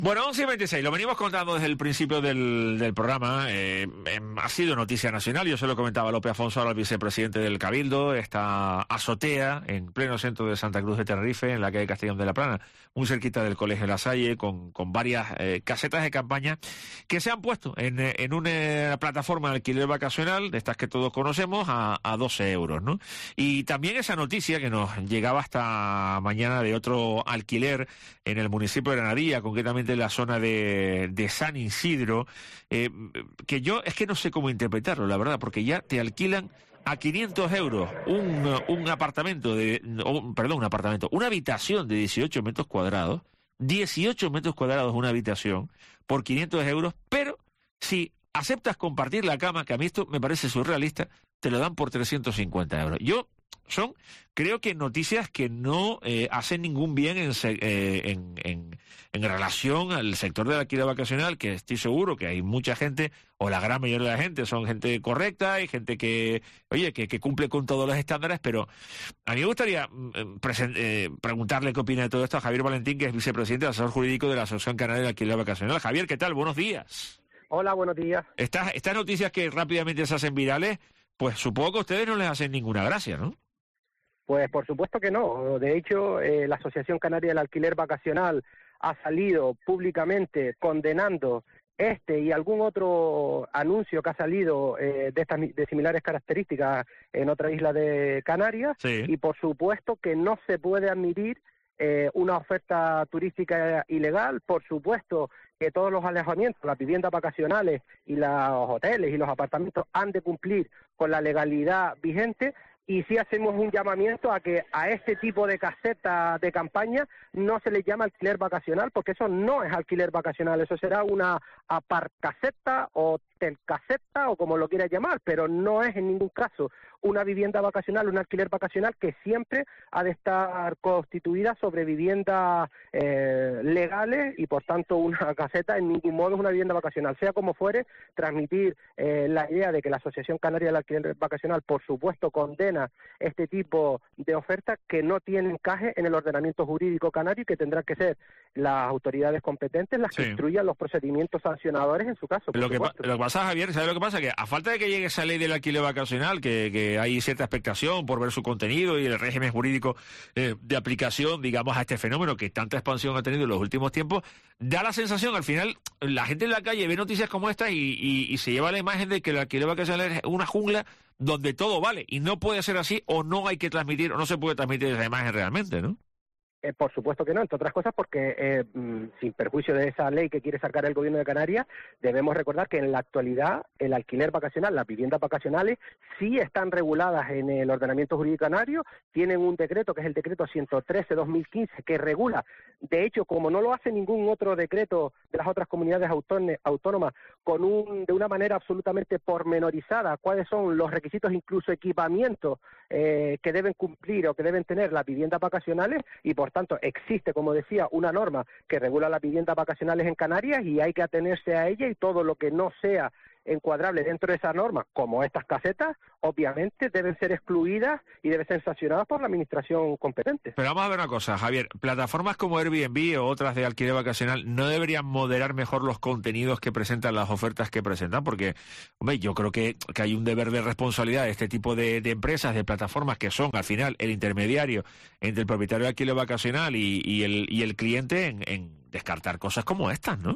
Bueno, 11:26, lo venimos contando desde el principio del programa. Ha sido noticia nacional. Yo se lo comentaba a López Afonso, ahora el vicepresidente del Cabildo. Esta azotea en pleno centro de Santa Cruz de Tenerife, en la calle Castellón de la Plana, muy cerquita del Colegio La Salle, con varias casetas de campaña que se han puesto en una plataforma de alquiler vacacional, de estas que todos conocemos, a 12 euros, ¿no? Y también esa noticia que nos llegaba hasta mañana de otro alquiler en el municipio de Granadilla, concretamente en la zona de San Isidro, que yo es que no sé cómo interpretarlo, la verdad, porque ya te alquilan a 500 euros un apartamento, una habitación de 18 metros cuadrados, 18 metros cuadrados una habitación, por 500 euros, pero si aceptas compartir la cama, que a mí esto me parece surrealista, te lo dan por 350 euros. Creo que noticias que no hacen ningún bien en relación al sector del alquiler vacacional, que estoy seguro que hay mucha gente, o la gran mayoría de la gente, son gente correcta, hay gente que cumple con todos los estándares, pero a mí me gustaría preguntarle qué opina de todo esto a Javier Valentín, que es vicepresidente, asesor jurídico de la Asociación Canaria de Alquiler Vacacional. Javier, ¿qué tal? Buenos días. Hola, buenos días. Estas noticias que rápidamente se hacen virales, pues supongo que a ustedes no les hacen ninguna gracia, ¿no? Pues por supuesto que no. De hecho, la Asociación Canaria del Alquiler Vacacional ha salido públicamente condenando este y algún otro anuncio que ha salido de similares características en otra isla de Canarias, sí. Y por supuesto que no se puede admitir una oferta turística ilegal. Por supuesto que todos los alojamientos, las viviendas vacacionales y los hoteles y los apartamentos han de cumplir con la legalidad vigente. Y sí hacemos un llamamiento a que a este tipo de casetas de campaña no se les llama alquiler vacacional, porque eso no es alquiler vacacional, eso será una aparcaseta o hotelcaseta o como lo quieras llamar, pero no es en ningún caso una vivienda vacacional, un alquiler vacacional que siempre ha de estar constituida sobre viviendas legales y por tanto una caseta en ningún modo es una vivienda vacacional. Sea como fuere, transmitir la idea de que la Asociación Canaria del Alquiler Vacacional por supuesto condena este tipo de ofertas que no tienen encaje en el ordenamiento jurídico canario y que tendrán que ser las autoridades competentes las que instruyan los procedimientos sancionadores en su caso. Lo que pasa, Javier, ¿sabes lo que pasa? Que a falta de que llegue esa ley del alquiler vacacional, que hay cierta expectación por ver su contenido y el régimen jurídico de aplicación, digamos, a este fenómeno que tanta expansión ha tenido en los últimos tiempos, da la sensación, al final, la gente en la calle ve noticias como esta y se lleva la imagen de que el alquiler vacacional es una jungla donde todo vale, y no puede ser así, o no hay que transmitir, o no se puede transmitir esa imagen realmente, ¿no? Por supuesto que no, entre otras cosas porque, sin perjuicio de esa ley que quiere sacar el Gobierno de Canarias, debemos recordar que en la actualidad el alquiler vacacional, las viviendas vacacionales, sí están reguladas en el ordenamiento jurídico canario, tienen un decreto que es el decreto 113/2015 que regula, de hecho, como no lo hace ningún otro decreto de las otras comunidades autónomas, de una manera absolutamente pormenorizada, cuáles son los requisitos, incluso equipamientos que deben cumplir o que deben tener las viviendas vacacionales, y por tanto existe, como decía, una norma que regula las viviendas vacacionales en Canarias y hay que atenerse a ella, y todo lo que no sea encuadrable dentro de esa norma, como estas casetas, obviamente deben ser excluidas y deben ser sancionadas por la administración competente. Pero vamos a ver una cosa, Javier, plataformas como Airbnb o otras de alquiler vacacional no deberían moderar mejor los contenidos que presentan, las ofertas que presentan, porque, hombre, yo creo que hay un deber de responsabilidad de este tipo de empresas, de plataformas que son, al final, el intermediario entre el propietario de alquiler vacacional y el cliente en descartar cosas como estas, ¿no?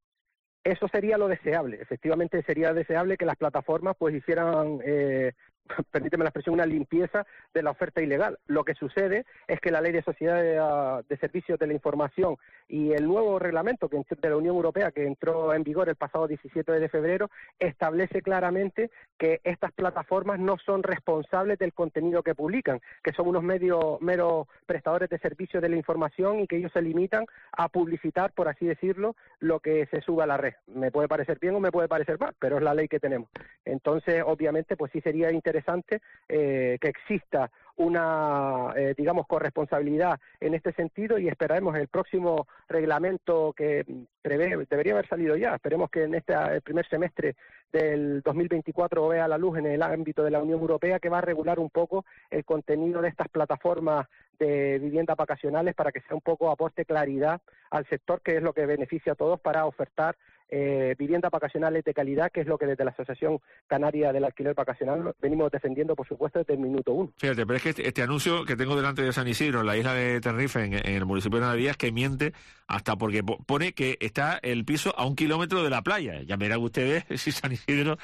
Eso sería lo deseable. Efectivamente sería deseable que las plataformas pues hicieran, permíteme la expresión, una limpieza de la oferta ilegal. Lo que sucede es que la Ley de Sociedades de Servicios de la Información y el nuevo reglamento de la Unión Europea que entró en vigor el pasado 17 de febrero establece claramente que estas plataformas no son responsables del contenido que publican, que son unos meros prestadores de servicios de la información y que ellos se limitan a publicitar, por así decirlo, lo que se sube a la red. Me puede parecer bien o me puede parecer mal, pero es la ley que tenemos. Entonces, obviamente, pues sí sería interesante que exista una, digamos, corresponsabilidad en este sentido, y esperaremos el próximo reglamento que prevé, debería haber salido ya, esperemos que en el primer semestre del 2024 vea la luz en el ámbito de la Unión Europea, que va a regular un poco el contenido de estas plataformas de viviendas vacacionales para que sea un poco aporte claridad al sector, que es lo que beneficia a todos para ofertar viviendas vacacionales de calidad, que es lo que desde la Asociación Canaria del Alquiler Vacacional venimos defendiendo, por supuesto, desde el minuto uno. Fíjate, pero es que este anuncio que tengo delante de San Isidro, en la isla de Tenerife, en el municipio de Navidad, es que miente hasta porque pone que está el piso a 1 kilómetro de la playa. Ya verán ustedes si San Isidro,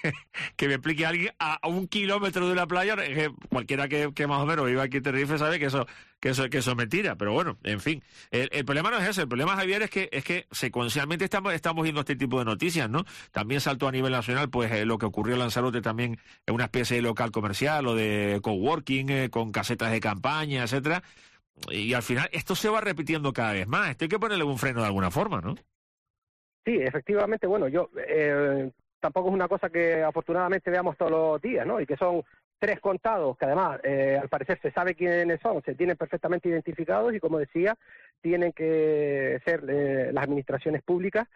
que me explique a alguien a 1 kilómetro de la playa, cualquiera que más o menos viva aquí en Tenerife sabe que eso es mentira, pero bueno, en fin. El problema no es ese, el problema, Javier, es que secuencialmente estamos viendo este tipo de noticias, ¿no? También saltó a nivel nacional, pues lo que ocurrió en Lanzarote también en una especie de local comercial o de coworking, con casetas de campaña, etcétera. Y al final esto se va repitiendo cada vez más. Esto hay que ponerle un freno de alguna forma, ¿no? Sí, efectivamente, bueno, yo tampoco es una cosa que afortunadamente veamos todos los días, ¿no? Y que son 3 contados, que además al parecer se sabe quiénes son, se tienen perfectamente identificados, y como decía, tienen que ser las administraciones públicas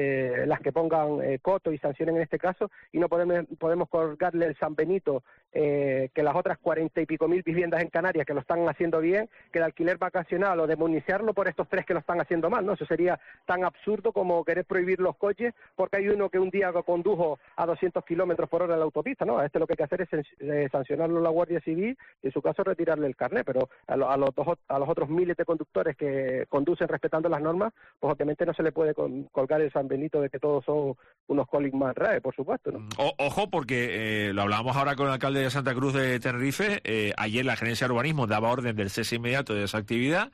las que pongan coto y sancionen en este caso, y no podemos colgarle el San Benito que las otras 40 y pico mil viviendas en Canarias que lo están haciendo bien, que el alquiler vacacional, o demonizarlo por estos 3 que lo están haciendo mal, ¿no? Eso sería tan absurdo como querer prohibir los coches porque hay uno que un día condujo a 200 kilómetros por hora en la autopista, ¿no? A este lo que hay que hacer es sancionarlo a la Guardia Civil y en su caso retirarle el carnet, pero a los otros miles de conductores que conducen respetando las normas, pues obviamente no se le puede colgar el San Benito de que todos son unos Colin McRae, por supuesto, ¿no? Ojo, porque lo hablábamos ahora con el alcalde de Santa Cruz de Tenerife. Ayer la Gerencia de Urbanismo daba orden del cese inmediato de esa actividad.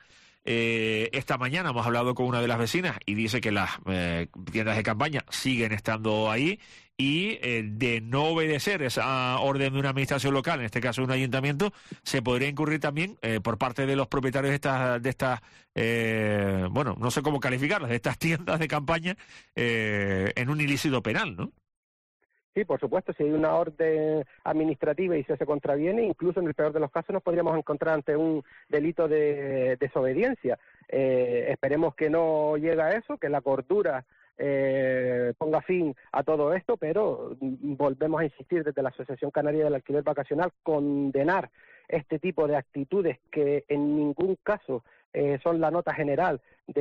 Esta mañana hemos hablado con una de las vecinas y dice que las tiendas de campaña siguen estando ahí, y de no obedecer esa orden de una administración local, en este caso de un ayuntamiento, se podría incurrir también por parte de los propietarios de estas bueno, no sé cómo calificarlas, de estas tiendas de campaña, en un ilícito penal, ¿no? Sí, por supuesto, si hay una orden administrativa y se contraviene, incluso en el peor de los casos nos podríamos encontrar ante un delito de desobediencia. Esperemos que no llegue a eso, que la cordura ponga fin a todo esto, pero volvemos a insistir desde la Asociación Canaria del Alquiler Vacacional, condenar este tipo de actitudes que en ningún caso son la nota general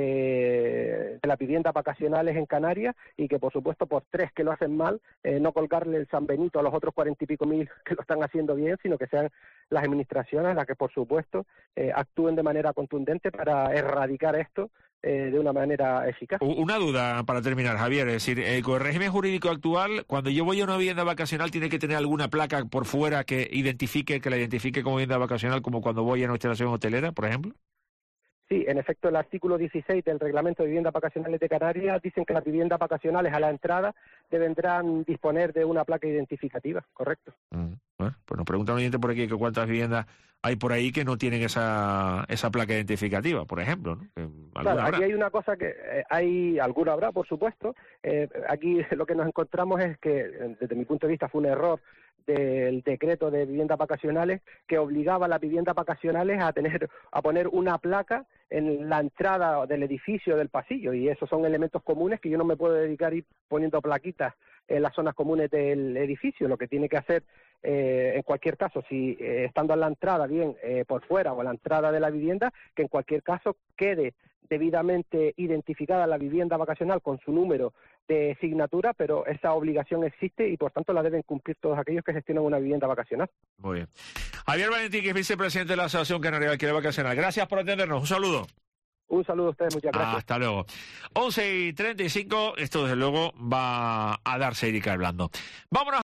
de las viviendas vacacionales en Canarias, y que por supuesto por 3 que lo hacen mal, no colgarle el San Benito a los otros 40 y pico mil que lo están haciendo bien, sino que sean las administraciones las que por supuesto actúen de manera contundente para erradicar esto de una manera eficaz. Una duda para terminar, Javier, es decir, con el régimen jurídico actual, cuando yo voy a una vivienda vacacional, ¿tiene que tener alguna placa por fuera que la identifique como vivienda vacacional, como cuando voy a una instalación hotelera, por ejemplo? Sí, en efecto, el artículo 16 del Reglamento de Viviendas Vacacionales de Canarias dicen que las viviendas vacacionales a la entrada deberán disponer de una placa identificativa, correcto. Bueno, pues nos pregunta un oyente por aquí que cuántas viviendas hay por ahí que no tienen esa placa identificativa, por ejemplo, ¿no? Claro, aquí hay una cosa que alguna habrá, por supuesto. Aquí lo que nos encontramos es que, desde mi punto de vista, fue un error del decreto de viviendas vacacionales que obligaba a las viviendas vacacionales a poner una placa en la entrada del edificio, del pasillo, y esos son elementos comunes que yo no me puedo dedicar a ir poniendo plaquitas en las zonas comunes del edificio. Lo que tiene que hacer, en cualquier caso, si estando en la entrada, bien por fuera o en la entrada de la vivienda, que en cualquier caso quede debidamente identificada la vivienda vacacional con su número de signatura, pero esa obligación existe y por tanto la deben cumplir todos aquellos que gestionan una vivienda vacacional. Muy bien. Javier Valentín, que es vicepresidente de la Asociación Canaria de Alquiler Vacacional. Gracias por atendernos. Un saludo. Un saludo a ustedes, muchas gracias. Hasta luego. 11:35, esto desde luego va a darse Erika hablando. Vámonos.